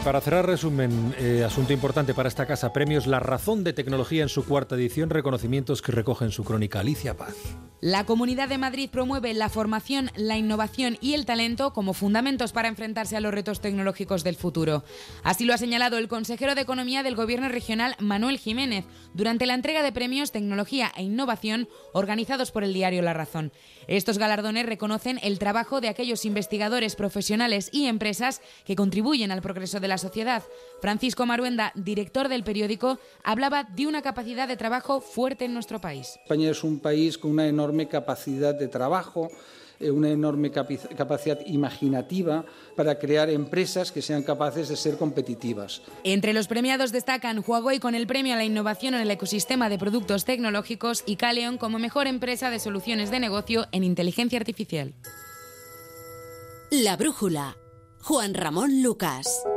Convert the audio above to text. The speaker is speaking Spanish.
para cerrar, resumen, asunto importante para esta casa, premios La Razón de Tecnología en su 4ª edición, reconocimientos que recoge en su crónica Alicia Paz. La Comunidad de Madrid promueve la formación, la innovación y el talento como fundamentos para enfrentarse a los retos tecnológicos del futuro. Así lo ha señalado el consejero de Economía del Gobierno regional, Manuel Jiménez, durante la entrega de premios Tecnología e Innovación organizados por el diario La Razón. Estos galardones reconocen el trabajo de aquellos investigadores, profesionales y empresas que contribuyen al progreso de la sociedad. Francisco Maruenda, director del periódico, hablaba de una capacidad de trabajo fuerte en nuestro país. España es un país con una enorme capacidad de trabajo, una enorme capacidad imaginativa para crear empresas que sean capaces de ser competitivas. Entre los premiados destacan Huawei con el premio a la innovación en el ecosistema de productos tecnológicos y Caleon como mejor empresa de soluciones de negocio en inteligencia artificial. La brújula. Juan Ramón Lucas.